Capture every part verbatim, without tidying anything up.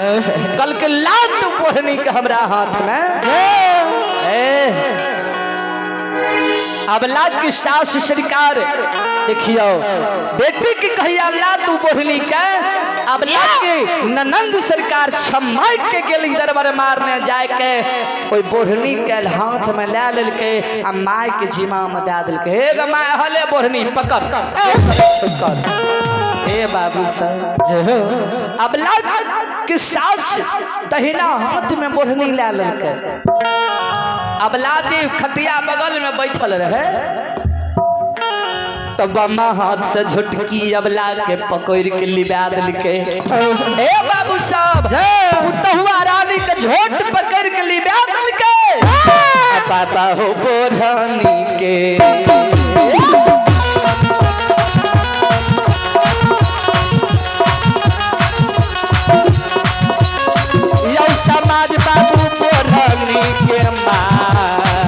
कल के लात बोहनी के हमरा हाथ में अब लात की सास सरकार देखियो बेटी की कहिया लात बोहनी के अब लात की ननंद सरकार छमाई के गेली दरबार मारने जाए के कोई बोहनी के हाथ में ले लेल के आ माय के जिमा में दे दिल के हे ग माय हले बोहनी पकड़ पकड़ हे बाबू साहब अब लात की सास दहिना हाथ में बोहनी ले लेल के अब लाजी खटिया बगल में बैठल रहे तो बम्मा हाथ से झुटकी अबला के पकड़ के लिबा दिल के ए बाबू साहब उतहुआ रानी के झोट पकड़ के लिबा दिल के पापा हो बोरानी के यो समाज बाबू बोरानी के मां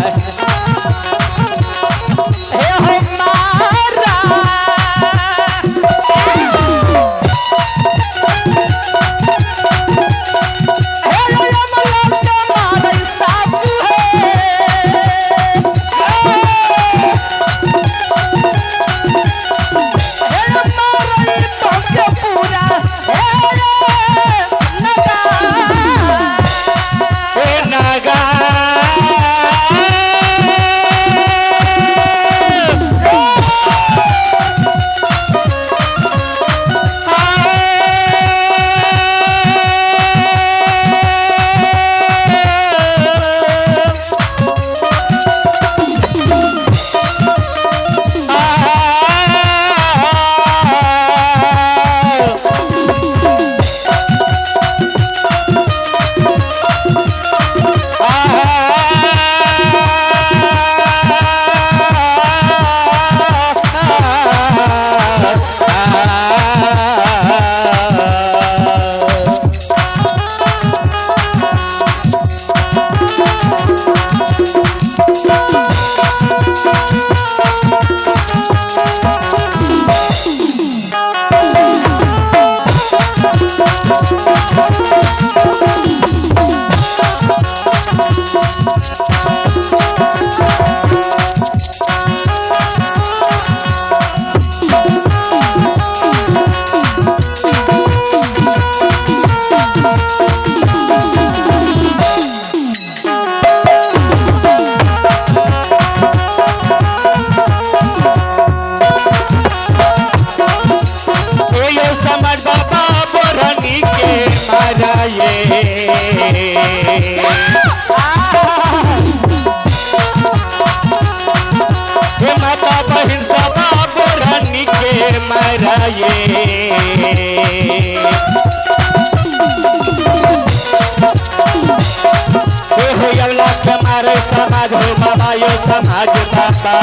समाज हो बाबा यो समाज बाबा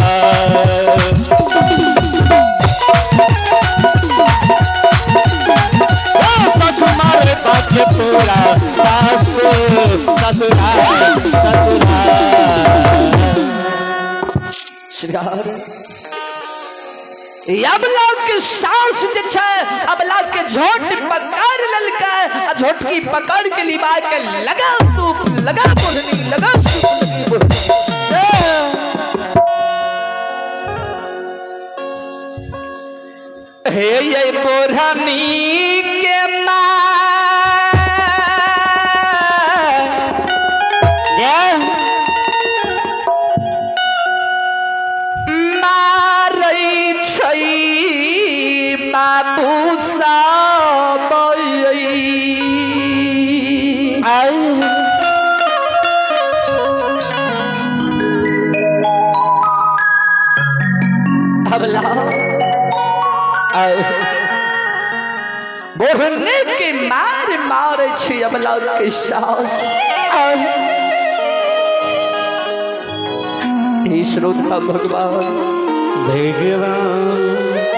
मारे बाके पूरा सासु ससुराल ससुराल अबला के सास जे छै अबला के झोट पकड़ ललका आ झोटकी पकड़ के लिबा के लगा तू लगा बोलनी लगा हे ये बोरानी के मां मारै छै बाबू साहब अबला बोहने के मार मारे छी अबला के सास हे श्रोता भगवान भगवान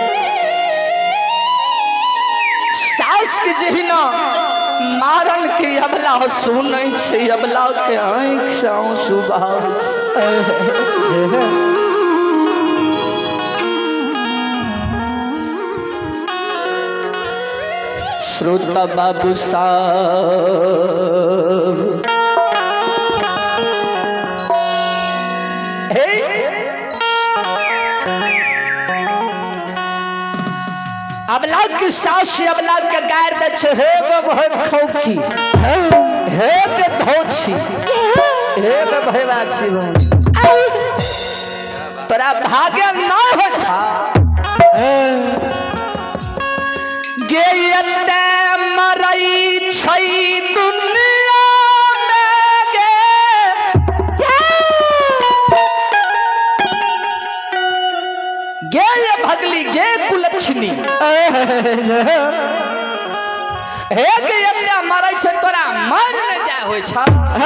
सास के जहिना मारन के अबला सुनै छै अबला के आँख से आंसू बहाय श्रोता बाबू साहब अबला की सास अबला के गायर दे छे हे बे खौकी हे बे धोछी हे बे भैवा छी तोरा भाग्य न हो छा गे एते मरई छै दुनिया में गे गे ये भगली गे कुलक्षणी हे गे एते मरै छै तोरा मर न जाय होय छ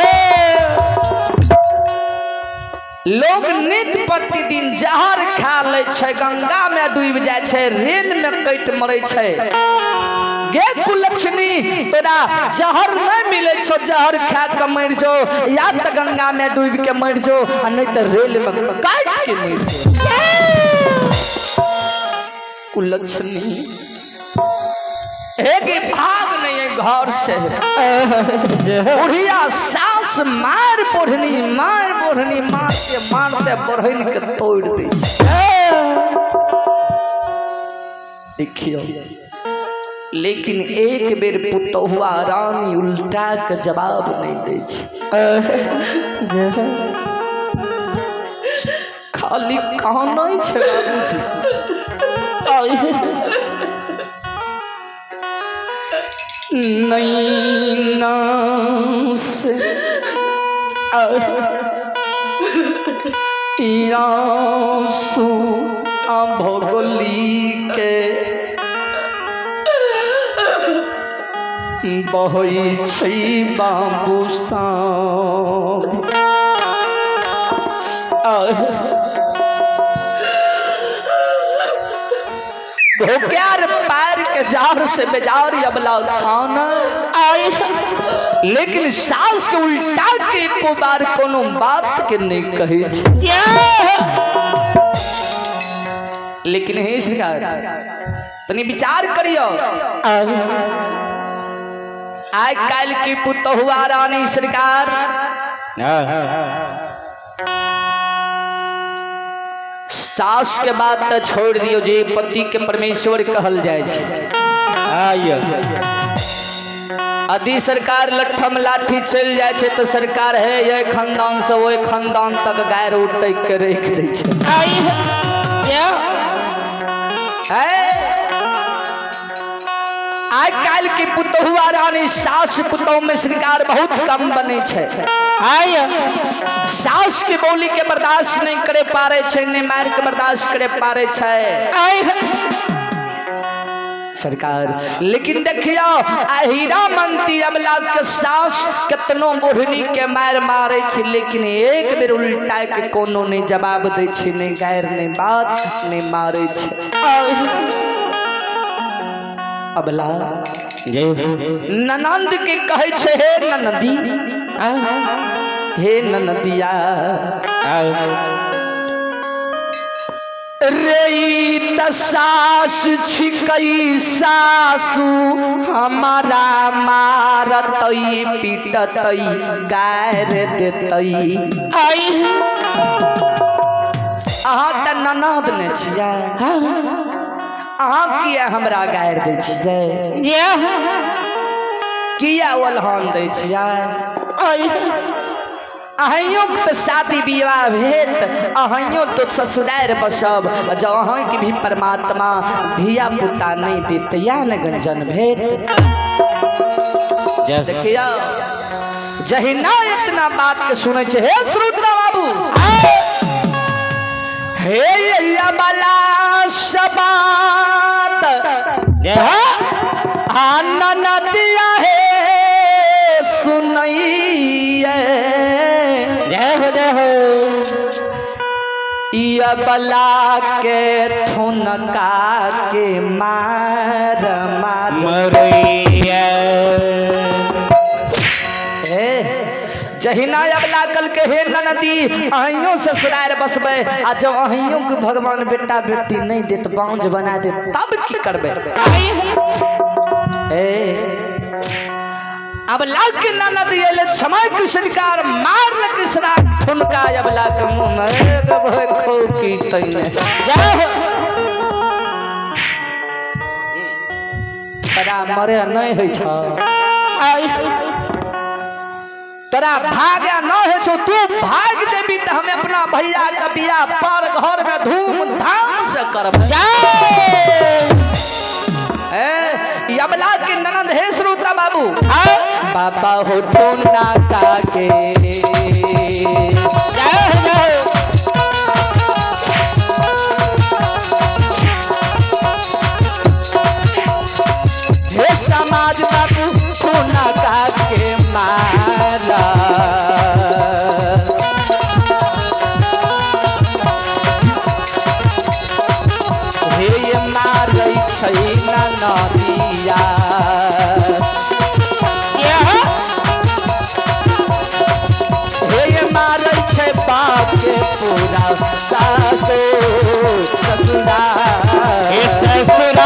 लोग नित्य प्रतिदिन जहर खा ले छै गंगा में डूब जाय छै रेल में कट मरे छै गे कुलक्षणी तोरा जहर नहीं मिले छो जहर खा के मर जो या तो गंगा में डूब के मर जो आ नहीं तो रेल में काट के मर जो कुलक्षणी एक भाग नहीं है घर से बुढ़िया सास मार बोढ़नी मार बोढ़नी मारते मारते बोढ़न के तोड़ दी देखियो लेकिन एक बेर पुतहुआ रानी उल्टा के जवाब नहीं दे खाली कहाँ नहीं छे बाबूजी नैना से आंसू भोगली के बहै छै बाबू साँप धोक्यार पैर के जार से बेजार अबला खाना आई लेकिन सास के उल्टा के एको बार कोनो बात के नहीं कहे छै लेकिन हे सरकार तनी विचार करियो आइ काल की पुतहुआ रानी सरकार सास के बात तो छोड़ दियो जे पति के परमेश्वर कहल जाय छै यदि सरकार लठम लाठी चल जाय छै तो सरकार है ये खानदान से वो खानदान तक गायर उठक के रख दे छै आइ काल की पुतहुआ रानी सास पुतहु में श्रृंगार बहुत कम बने छै सास के बोली के बर्दाश्त नहीं करे पारे छै नहीं मार के बर्दाश्त करे पारे छै सरकार लेकिन देखियो हीरा मंती अबला के सास कितनो बुढ़नी के मार मारे छै लेकिन एक बेर उल्टा के कोनो नहीं जवाब दे छै नहीं गायर नहीं बात नहीं मारे छै अबला ननंद के कहे छे हे ननदी हे ननदिया रे सास छिकई सासू हमारा मारतई पीटतई गायर देतई अहाँ त ननद ने छिया अहाँ किया हमरा गायर दे छियै किया ओलहन दे छियै अहियों तो शादी विवाह भेत अहियों तो ससुरार बसब जो अहाँ के भी परमात्मा धिया पुता नहीं देत या न गंजन भेत देखिया जहिना इतना बात के सुने छे हे श्रोता बाबू हे या बाला शबात आनन दिया है सुनइए जय हो जय हो या बला के ठुनका के मार मार मरैया जहिना अबला कल के हे ननदी अहियों ससुरार बसबे आ जब अहियों के भगवान बेटा बेटी नहीं देत बांझ बना दे तब की करबे अब लाख के ननद ये समय की सरकार मार लग सराक ठुनका अब लाख मुंह में गब खो की तैने तरा मरे नहीं है छ तरा भाग्य न है छो तू भाग जेबी त हम अपना भैया का बियाह पर घर में धूम धाम से करब ए यबला के ननद है श्रोता बाबू बाबा हो टोना का के जय जय हे समाज बाबू टोना का के माला हे ये मार छै ना नदिया बाप के पूरा सासो ससुरा ससुरा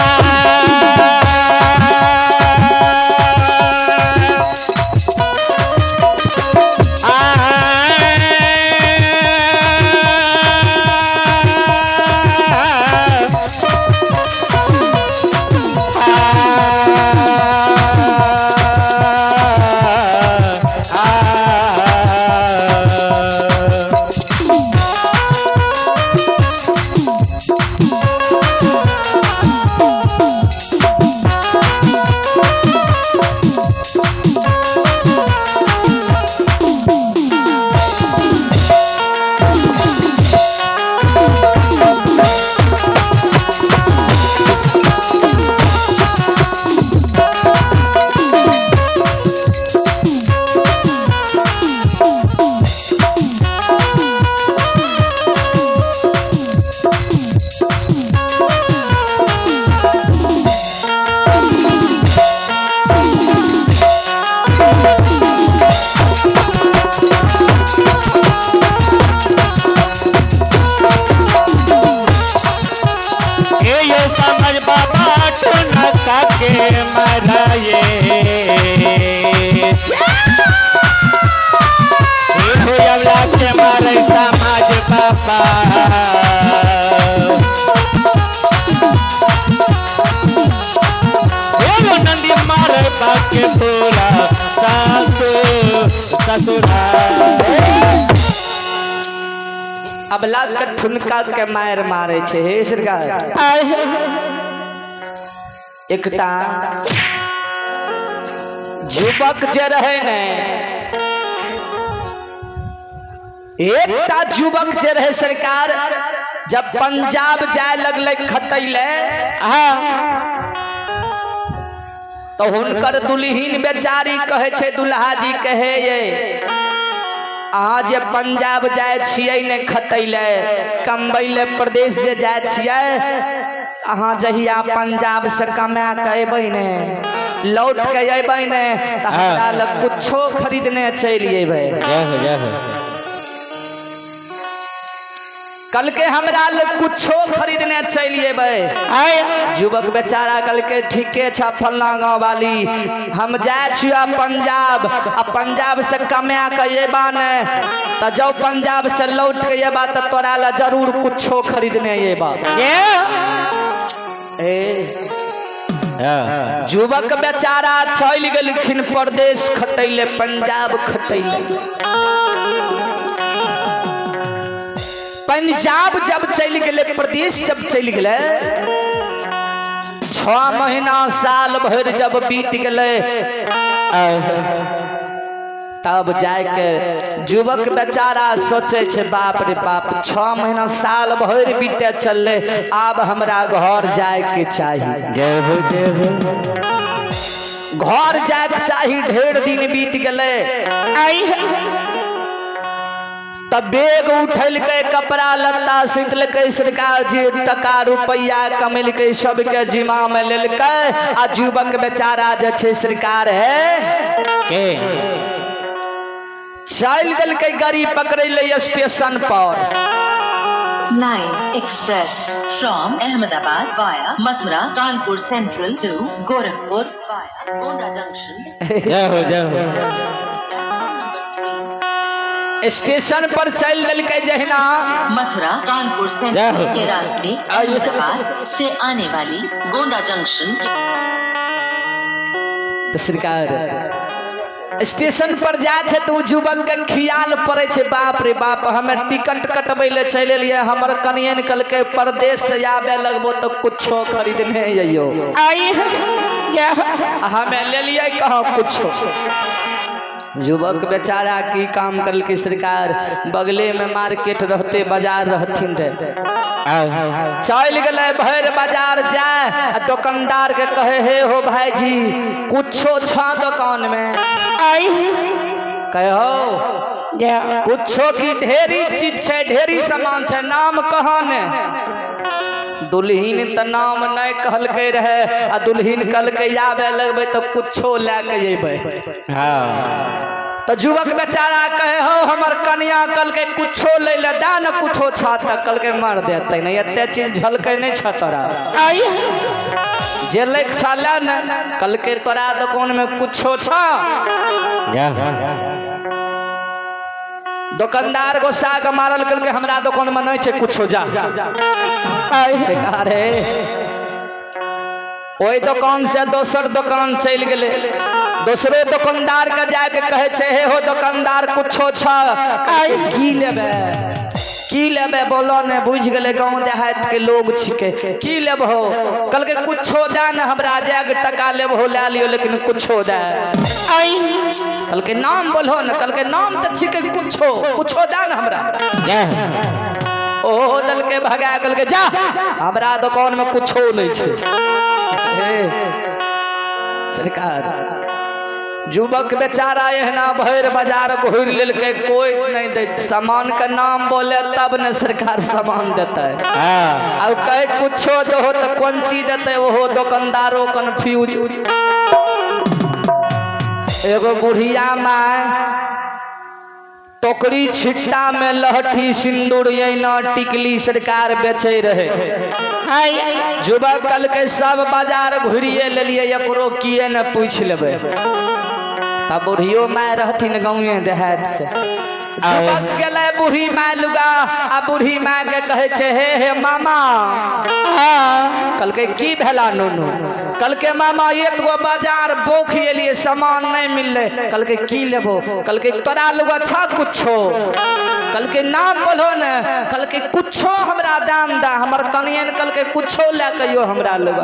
अब लाख के ठुनका के मार मारे छे हे सरकार एकटा युवक जे रहे ने एकटा युवक जे रहे सरकार जब पंजाब जाए लगले खतैले तो हुनकर दुल्हीन बेचारी कहे छे दुल्हा जी कहे ये अहाँ जे पंजाब जाए छियै ने खतैले कमबैले प्रदेश जे जाए छियै अहाँ जहिया पंजाब से कमा के अबै ने लौट के अबै ने त हमरा लग कुछो खरीदने चलि अबै कल के हमरा लग कुछो खरीदने चलि अबै युवक बेचारा कल के ठीके छ फलना गाँव वाली हम जाए छियै पंजाब आ पंजाब से कमा के अयबा ने त जाओ पंजाब से लौट के अयबा त तोरा ला जरूर कुछो खरीदने अयबा ए युवक बेचारा चलि गेलखिन प्रदेश खटैले पंजाब खटैले पंजाब जब चल गए प्रदेश जब चल गए छह महीना साल भर जब बीत गए तब जाके युवक बेचारा सोचे छे बाप रे बाप छह महीना साल भर बीते चलले अब हमरा घर जाए के चाहिए घर जाए के चाहिए ढेर दिन बीत गए तब बेग उठल के कपड़ा लत्ता सीतल के सरकार जी टका रुपया कमल के सबके जिमा में लेल के आ युवक बेचारा जे छे सरकार है के चल गल के गाड़ी पकड़े ले स्टेशन पर Nine Express from Ahmedabad via Mathura, Kanpur Central to Gorakhpur. via Gonda Junction. जय हो जय हो Platform number three. स्टेशन पर चल दिल के जहना मथुरा कानपुर सेंट्रल के रास्ते अहमदाबाद से आने वाली गोंडा जंक्शन की तो सरकार स्टेशन पर जा छे तो युवक के खियाल पड़े छे, बाप रे बाप हमें टिकट कटबे ले चले लिए, हमर कनिए निकल के परदेश से आवे लगबो तो कुछो खरीदने अइयो आई हमें ले लिए कहाँ कुछो। युवक बेचारा की काम करल की सरकार, बगले में मार्केट रहते बाजार रहथिन रे, चल गए भर बाजार जाए दुकानदार के कहे हे हो भाई जी कुछो छा दुकान में आई कहो कुछो की ढेरी चीज छे, ढेरी सामान छे, नाम कहाँ ने दुल्हीन त नाम नहीं कहल के रहे आ दुल्हीन कल के आवे लगबे तो कुछो लेके जेबे। तो युवक बेचारा कहे हो हमर कन्या कल के कुछो ले ले दा न कुछो छा तक कल के मार देते नहीं, एते चीज झलके नहीं छतरा आई जे लेक साला न कल के तोरा दुकान में कुछो छा। दुकानदार गोसा के मारल कल के हमरा दुकान में नहीं छे कुछो, जा अरे ओई दुकान से दोसर दुकान चल गए, दूसरे दुकानदार के जाके कहे छे हे हो दुकानदार कुछो छा की लेबे की लेबे बोलो ने, बुझ गए गाँव देहात के लोग छिके की लेब हो कल के कुछो दे न हमरा जाके टका लेब हो ले लियो लेकिन कुछो दे आई कल के नाम बोलो न, कल के नाम तो छिके कुछो कुछो दे न हमरा ओ दल के भगा कल के जा हमरा दुकान में कुछो नहीं छे। सरकार युवक बेचारा एहना भर बाजार घूर लेल के कोई नहीं दे, सामान का नाम बोले तब न सरकार सामान देता है, अब कहे कुछो दो तो कौन चीज देते वो दुकानदारों कंफ्यूज। एगो बुढ़िया माँ टोकरी छिट्टा में लहठी सिंदूर ना टिकली सरकार बेचे रहे, युवक कल के सब बाजार घुरिए ले लिए एकरो किए न पूछ लेबे, तब बुढ़ियो माय रहथिन गाँवे देहात से गेले बूढ़ी माय लुगा आ बूढ़ी माय के कहे छे हे हे मामा कल के की भेला नोनू, कल के मामा एक गो बाजार बोख एलिए सामान नहीं मिलले, कल के की लेबो, कल के तोरा लुगा छा कुछो, कल के नाम बोलो न, कल के कुछो हमरा दान दा, हमर कनियन कल के कुछो ले कहियो हमरा लुगा।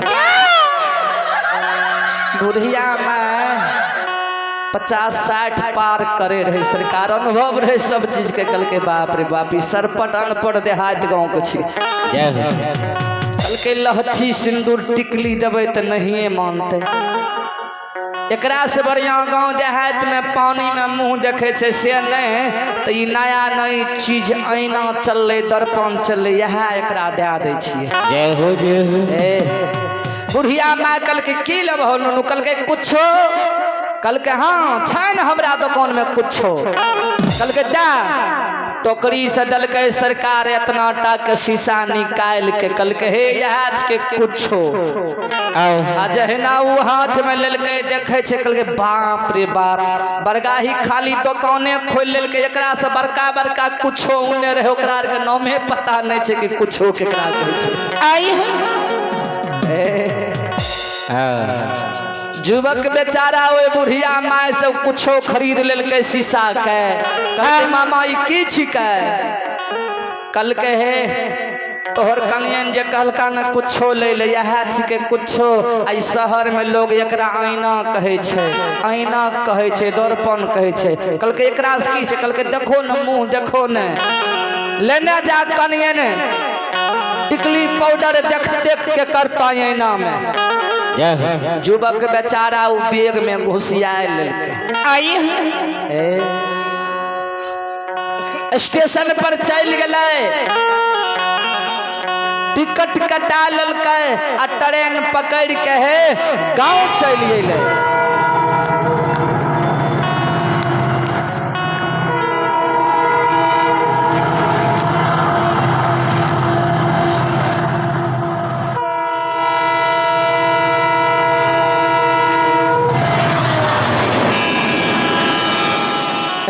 बुढ़िया में पचास साठ पार करे रहे सरकार, अनुभव रहे सब चीज के, कल के बाप रे बाप सरपट अनपढ़ देहात गाँव के छी, कल के लहठी सिंदूर टिकली देवे तो नहीं मानते, एकरा से बढ़िया गाँव देहात में पानी में मुंह देखे छे से नहीं तो ई नया नई चीज आईना चल दर्पण चल यह एकरा दे दे छिए। जय हो जय हो। बुढ़िया माँ कल के की लेब हो नुनू, कल के कुछो, कल के हाँ छन हमरा दुकान में कुछो, कल के जा टोकरी से दल के सरकार इतना टा के शीशा निकाल के कल के हे आज के कुछो आ जहना वो हाथ में लेल के देखे छे कल के बाप रे बाप बरगाही खाली दुकाने खोल लेल के, एकरा से बड़का बड़का कुछो उने रहे ओकरा के नामे पता नहीं छे कि कुछो केकरा कहै छे आई युवक बेचारा ओए बुढ़िया माय से कुछो खरीद लेल के शीशा के, कहे मामा ई की छिके, कल के हे तोहर कनियन जे कहलका न कुछो ले ले यह छिके कुछो, आई शहर में लोग एकरा आईना कहे छे, आईना कहे छे, दर्पण कहे छे, कल के एकरा से की छे, कल के देखो न मुंह देखो न, लेने जा कनियन टिकली पाउडर देख देख के करता आईना में। युवक बेचारा उ बैग में घुसिया लेलके, आई स्टेशन पर चल गए, टिकट कटा ललके आ ट्रेन पकड़ के है गाँव चल गए।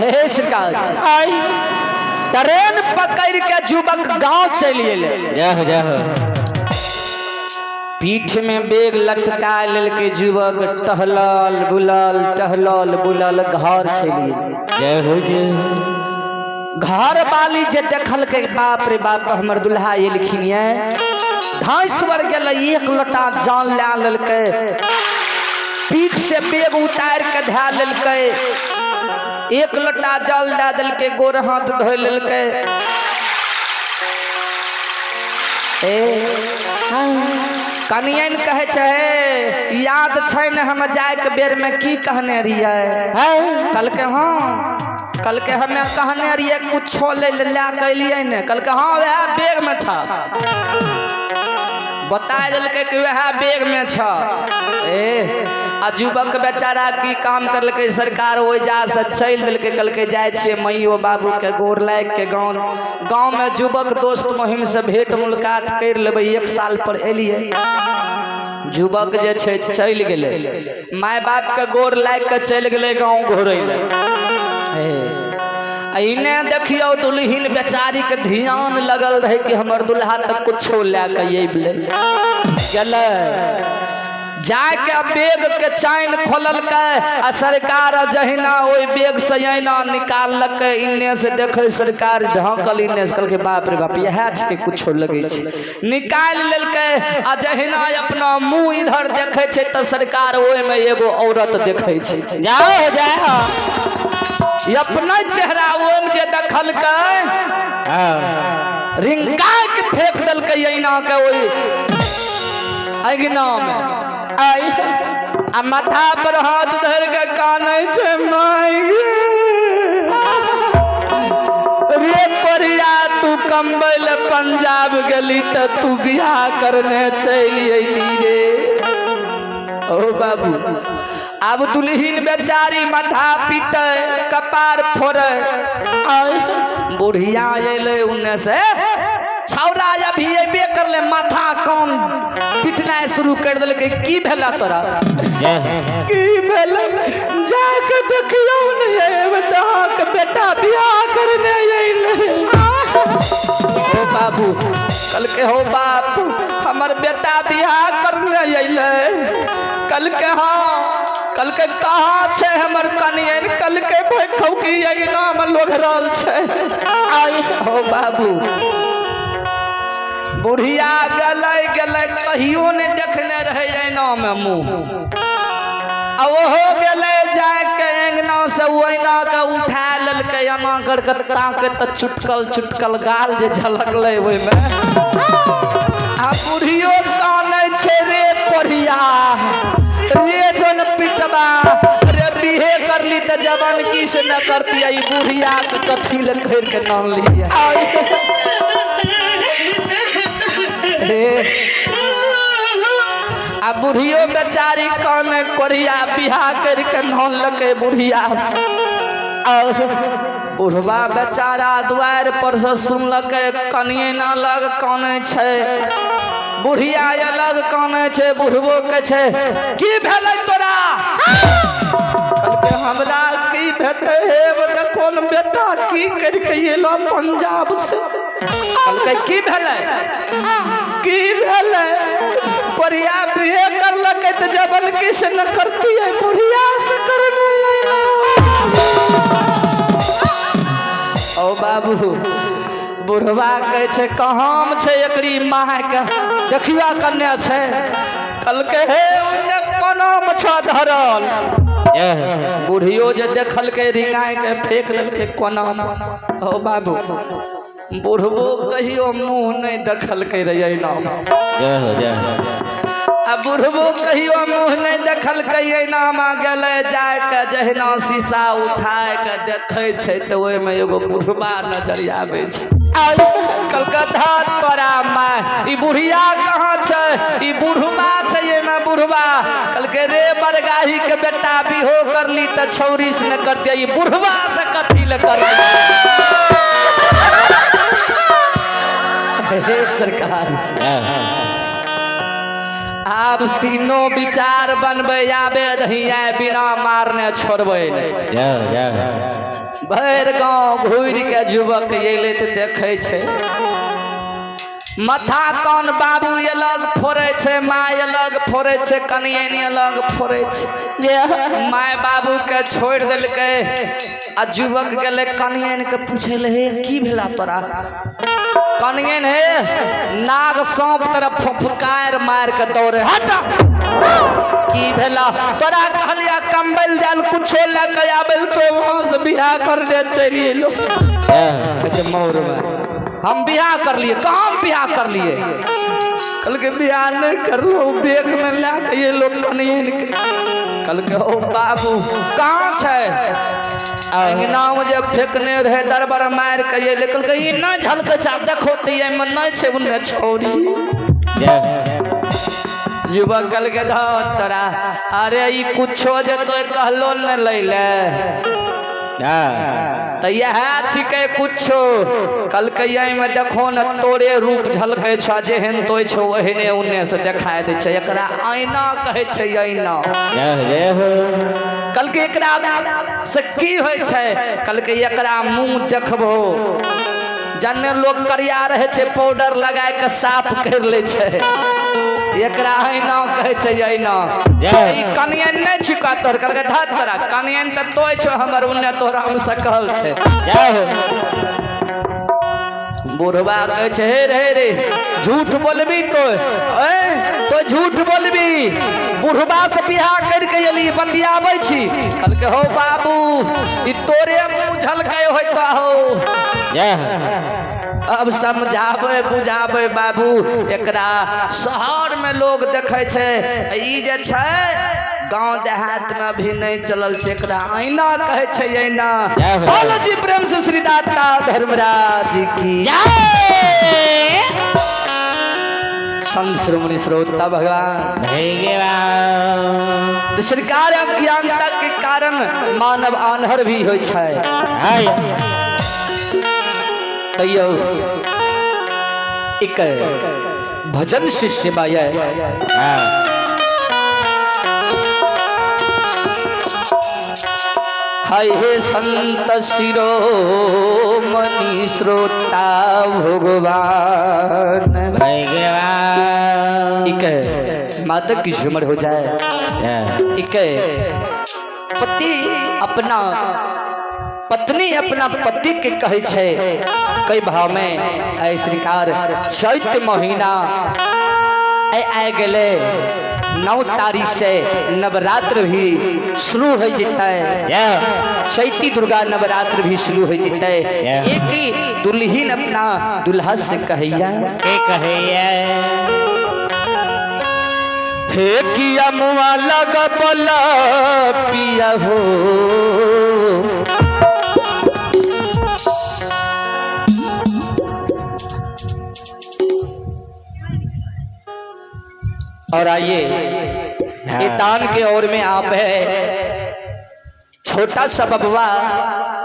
हे सरकार आई ट्रेन पकड़ के युवक गांव चलिए ले जाओ जाओ पीठ में बेग लटका लेके युवक टहलल बुलल टहलल बुलल घर चलिए जय हो जय घर वाली जे देखल के बाप रे बाप हमर दुल्हा ये लिखिन है धांस पर गेल एक लोटा जान ला लेलकै पीठ से बेग उतार के धा लेलकै एक लोटा जल दे देलकै गोर हाथ धो लेलकै ए कनियन कहे छै याद छै न हम जाए के बेर में की कहने रहिए कल के हाँ कल के हमें कहने रहिए कुछो ले ले के अलिए ने कल के हाँ वह बेग में छ बता दिलकै कि वह बेग में छ ए आ युवक बेचारा की काम करलकै सरकार ओइ जा से चल दिलकै कलकै जाय छियै मैयो बाबू के गोर लाग के गांव गांव में युवक दोस्त महिम से भेंट मुलाकात कर लेबै एक साल पर एलिए युवक जे छै चल गेलै माय बाप के गोर लाग के चल गेलै गांव घुरै ले इने देखियो दुल्हिन बेचारी के ध्यान लगल रहे कि हमर दुल्हा तक कुछो ला के अइबले गेलै जाके बेग के चैन खोलल के आ सरकार जहिना ओइ बेग से ऐना निकाललक इन्ने से देखे सरकार ढाकल इन्ने से कहलकै बाप रे बाप यह के कुछो लगे छै निकाल लेलकै आ जहिना अपना मुंह इधर देखे छै त सरकार ओइ में एगो औरत देखे छै जाओ जाओ अपना चेहरा ओइ में जे देखलकै रिंगा के फेंक देलकै ऐना के ओइ अगिना में आई आ माथा पर हाथ धर के कानै छै माई रे परिया तू कंबल पंजाब गली त तू बियाह करने चली अइली रे ओ बाबू अब दुल्हिन बेचारी माथा पीटे कपार फोड़े बुढ़िया अइले उन्ने से छौरा अभी अबे कर ले माथा कान पिटना शुरू कर देलकै की भेला तोरा की भेल जाके देखियो ने बेटा के बेटा बियाह करने अइले ओ बाबू कल के हो बाप हमर बेटा बियाह करने अइले कल के हाँ कल के कहाँ छै हमर कनियन कल के भखौ की अगिना में लोग रहल छै आई हो बाबू बुढ़िया गलै गलै कहियो ने देखने रहे ऐना में मुंह आ ओहो गेलै जाके अंगना से ओइना के उठा लेलकै एना करके ताके त चुटकल चुटकल गाल जे झलकलै ओइ में आ बुढ़ियो कानै छै रे परिया रे जन पिटबा रे बिहे करली त जवान की से न करती आई बुढ़िया के कथी ले खैर के नाम लिया आ बुढ़ियो बेचारी कौन कोरिया बियाह करके नौन लके बुढ़िया और बुढ़वा बेचारा द्वार पर से सुनलक कनिए न अलग काने छै बुढ़िया अलग काने छै बुढ़बो के छै की भेलै तोरा कहलकै हमरा की भेतै हे कोन बेटा की करके एलो पंजाब से कहलकै की भेलै की भेलै कोरिया बिहे करलकै त जबन किस न करती है बुढ़िया से करने ओ बाबू बुढ़वा कहै छै कहाम छै एकरी माय के देखिया कन्या छै कहलकै हे ओने कोनाम छ धरल बुढ़ियो जे देखलकै रिंगाय के फेंक देलकै कोनाम ओ बाबू बुढ़बो कहियो मुंह नहीं देखलकै रे ऐना आ बुढ़बो कहियो मुंह नहीं देखलकै ऐना में गेलै जाके जहिना शीशा उठाय के देखै छै त ओइ में एगो बुढ़बा नजर आबै छै कलकत्ता तोरा माय ई बुढ़िया कहाँ छै ई बुढ़बा छै एमे बुढ़बा कहलकै रे बरगाही के बेटा बिहो करली त छौरी से न करते ई बुढ़बा से कथी ल करली हे सरकार आप तीनों विचार बनबे आबे रही बिना मारने छोड़बे नहीं भैर गांव घूर के युवक अयले तो देखे छे माथा कौन बाबू अलग फोड़े छे, माय अलग फोड़े छे, कनियन अलग फोड़े छे। माय बाबू के छोड़ दिलके आ युवक गेले कनियन के पूछे ले हे की भेला तोरा। कनियन हे नाग सांप तरफ फुफकार मार के दौड़े हटा की भेला तोरा कहलिया कंबल जाल कुछो लेके आबे तो वहां से बियाह कर ले चलिए लो। अच्छा मोर में हम बियाह कर लिए, कहाँ बियाह कर लिए? कल के बियाह नहीं कर लो बेग में ला के ये लोग कनियन के। कल के ओ बाबू कहाँ छे नाम जब फेंकने रहे दरबार मार के ये लेकिन के ई ना झलक चा देखो त ये मन नहीं छे उन्ने छोड़ी। युवक कल के ध तोरा अरे ई कुछो जे तो कहलो न लैले तो यह छिके कुछो कल कहिया में देखो न तोरे रूप झलके छ जेहन तोय छो ओहने उन्ने से देखाय दे छै। एकरा आईना कहे छै आईना। कल के एकरा से की होय छै? कल के एकरा मुंह देखबो जन्ने लोग करिया रहे छै पाउडर लगा के साफ कर ले छै। एकरा आईना कहे छै आईना। ई कनियन नहीं छिका तोर कल के धात तोरा कनियन त तोय छो हमर उन्ने तोरा हम सकल छै। बुढ़वा कहे छै हे रे रे झूठ बोलबी तो ए तो झूठ बोलबी बुढ़वा से बियाह कर के एली बतियाबै छी। कल के हो बाबू ई तोरे मुंह झलकै होय तो हो अब समझाबे बुझाबे बाबू। एकरा शहर में लोग देखे छे ई जे छे गांव देहात में भी नहीं चलल छे। एकरा आईना कहे छे आईना। बोलो जी प्रेम से श्री दाता धर्मराज की संत श्रोमणी श्रोता भगवान भगवान। सरकार अज्ञानता के कारण मानव आन्हर भी होय छे। तैयो एक भजन शिष्य बाया हाय हे संत शिरोमणि श्रोता भगवान एक माता की उम्र हो जाए एक पति अपना पत्नी अपना पति के कहे छे कई भाव में ऐ श्रीकार चैत्र महीना ऐ आ गले नौ तारीख से नवरात्र भी शुरू हो जते। चैती दुर्गा नवरात्र भी शुरू हो जते। एक ही दुल्हन अपना दुल्हा से कहैया के कहैया हे किया मुआ लगा बोला पिया हो और आइए ये तान के ओर में आप है छोटा सा बबुआ